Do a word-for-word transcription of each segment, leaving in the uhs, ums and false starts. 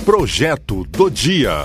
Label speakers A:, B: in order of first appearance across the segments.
A: Projeto do Dia.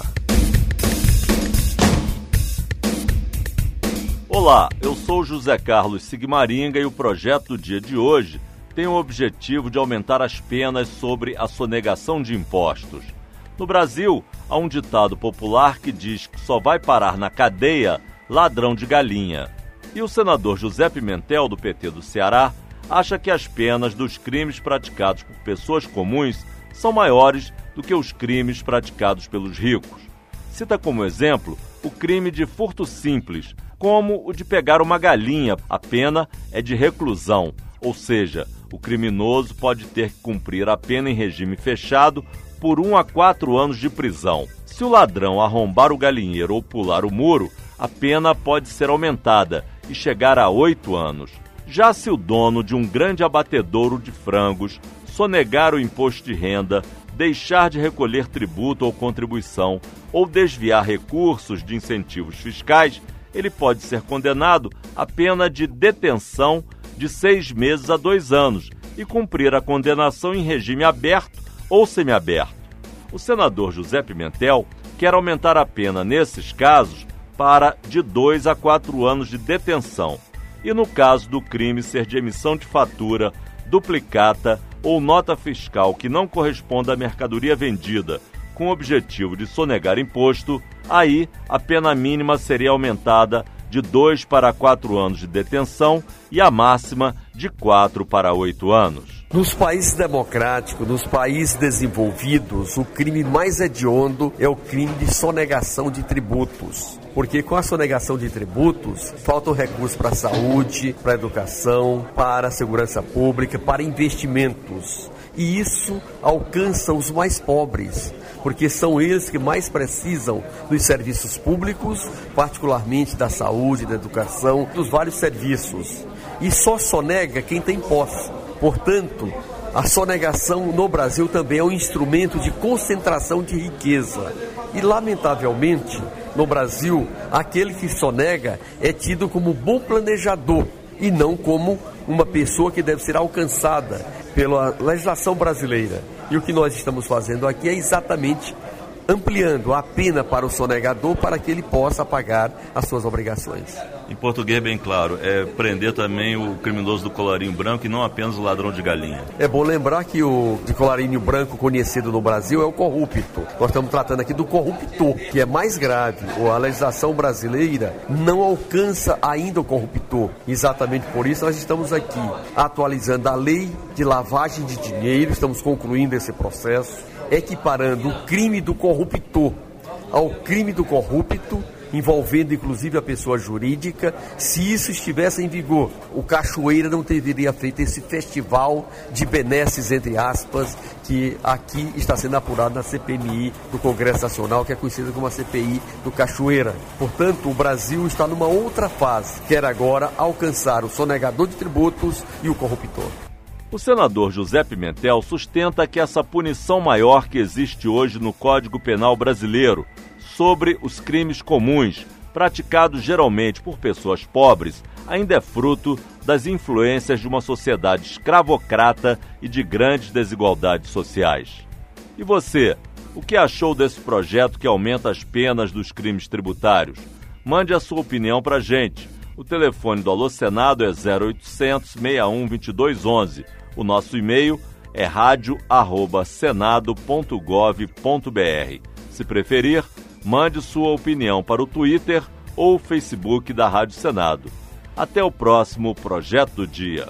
B: Olá, eu sou José Carlos Sigmaringa e o Projeto do Dia de hoje tem o objetivo de aumentar as penas sobre a sonegação de impostos. No Brasil, há um ditado popular que diz que só vai parar na cadeia ladrão de galinha. E o senador José Pimentel, do P T do Ceará, acha que as penas dos crimes praticados por pessoas comuns são maiores do que os crimes praticados pelos ricos. Cita como exemplo o crime de furto simples, como o de pegar uma galinha. A pena é de reclusão, ou seja, o criminoso pode ter que cumprir a pena em regime fechado por um a quatro anos de prisão. Se o ladrão arrombar o galinheiro ou pular o muro, a pena pode ser aumentada e chegar a oito anos. Já se o dono de um grande abatedouro de frangos sonegar o imposto de renda, deixar de recolher tributo ou contribuição ou desviar recursos de incentivos fiscais, ele pode ser condenado à pena de detenção de seis meses a dois anos e cumprir a condenação em regime aberto ou semiaberto. O senador José Pimentel quer aumentar a pena nesses casos para de dois a quatro anos de detenção e, no caso do crime ser de emissão de fatura, duplicata ou nota fiscal que não corresponda à mercadoria vendida com o objetivo de sonegar imposto, aí a pena mínima seria aumentada de dois para quatro anos de detenção e a máxima de quatro para oito anos.
C: Nos países democráticos, nos países desenvolvidos, o crime mais hediondo é o crime de sonegação de tributos. Porque com a sonegação de tributos, faltam recursos para a saúde, para a educação, para a segurança pública, para investimentos. E isso alcança os mais pobres, porque são eles que mais precisam dos serviços públicos, particularmente da saúde, da educação, dos vários serviços. E só sonega quem tem posse. Portanto, a sonegação no Brasil também é um instrumento de concentração de riqueza. E, lamentavelmente, no Brasil, aquele que sonega é tido como bom planejador e não como uma pessoa que deve ser alcançada pela legislação brasileira. E o que nós estamos fazendo aqui é exatamente ampliando a pena para o sonegador para que ele possa pagar as suas obrigações.
B: Em português, bem claro, é prender também o criminoso do colarinho branco e não apenas o ladrão de galinha.
C: É bom lembrar que o de colarinho branco conhecido no Brasil é o corrupto. Nós estamos tratando aqui do corruptor, que é mais grave. A legislação brasileira não alcança ainda o corruptor. Exatamente por isso nós estamos aqui atualizando a lei de lavagem de dinheiro, estamos concluindo esse processo, equiparando o crime do corruptor ao crime do corrupto, envolvendo inclusive a pessoa jurídica. Se isso estivesse em vigor, o Cachoeira não teria feito esse festival de benesses, entre aspas, que aqui está sendo apurado na C P M I do Congresso Nacional, que é conhecida como a C P I do Cachoeira. Portanto, o Brasil está numa outra fase, quer agora alcançar o sonegador de tributos e o corruptor.
B: O senador José Pimentel sustenta que essa punição maior que existe hoje no Código Penal brasileiro sobre os crimes comuns, praticados geralmente por pessoas pobres, ainda é fruto das influências de uma sociedade escravocrata e de grandes desigualdades sociais. E você, o que achou desse projeto que aumenta as penas dos crimes tributários? Mande a sua opinião para a gente. O telefone do Alô Senado é zero oitocentos, seis um, dois dois um um. O nosso e-mail é rádio arroba senado ponto gov ponto br. Se preferir, mande sua opinião para o Twitter ou o Facebook da Rádio Senado. Até o próximo Projeto do Dia.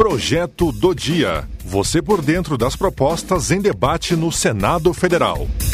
A: Projeto do Dia. Você por dentro das propostas em debate no Senado Federal.